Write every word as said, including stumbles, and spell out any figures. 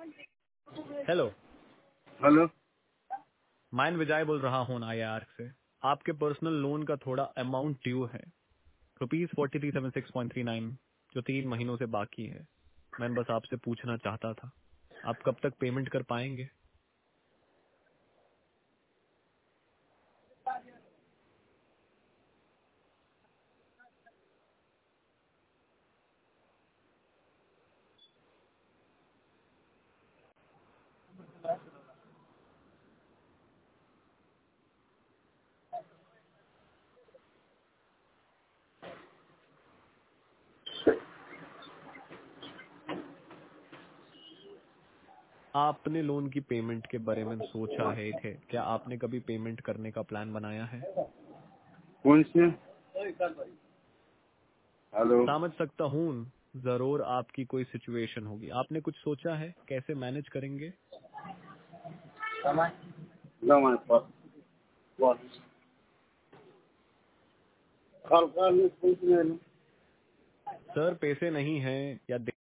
Hello. Hello. मैं विजय बोल रहा हूँ आई आर से। आपके पर्सनल लोन का थोड़ा अमाउंट ड्यू है, rupees forty three seven six point three nine, जो तीन महीनों से बाकी है। मैं बस आपसे पूछना चाहता था, आप कब तक पेमेंट कर पाएंगे? आपने लोन की पेमेंट के बारे में सोचा है थे क्या? आपने कभी पेमेंट करने का प्लान बनाया है? कौन से? हेलो। समझ सकता हूँ, जरूर आपकी कोई सिचुएशन होगी। आपने कुछ सोचा है कैसे मैनेज करेंगे? No, my fault. What? Call, call me, please, man. Sir पैसे नहीं है या